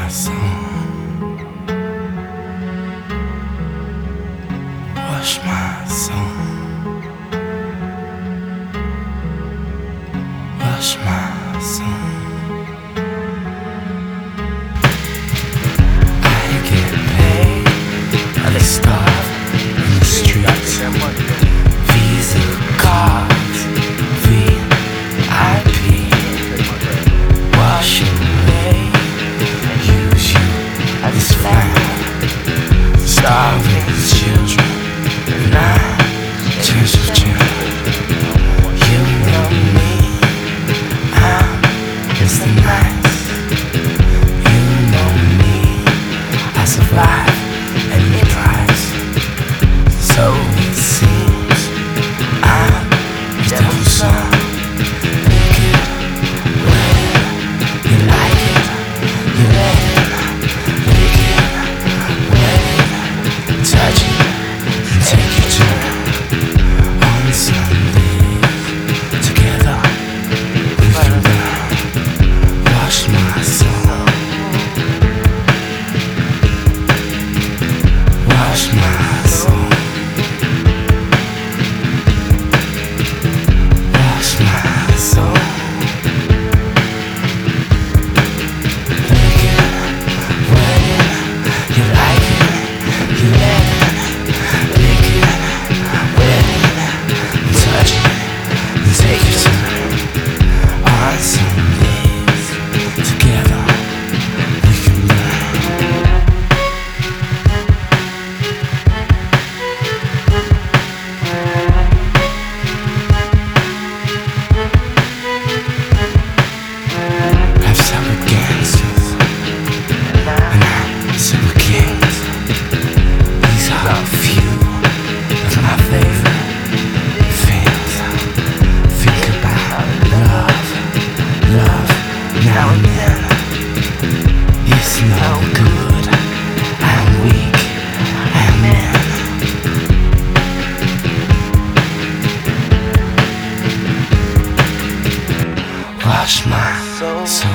my soul. Wash my soul. Wash my soul. I get paid. I starve in the streets. Visa cards, VIP. Wash away, use you as fire. Starving children, 9 tears of children. You know me, I'm Mr. Nice. You know me, I survive any price. So it seems I'm the devil's son. Now and then, it's no good. I'm weak, I'm in. Wash my soul.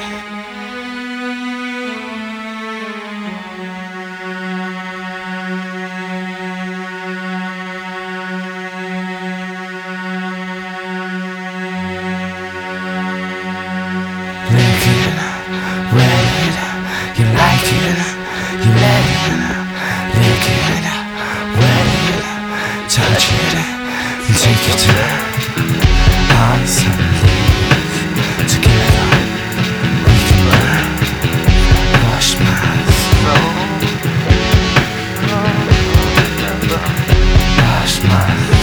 Lick it, wet it, you like it, you let it. Lick it, wet it, touch it, and take your time. On some days, together we can learn. Wash my soul. Wash my soul.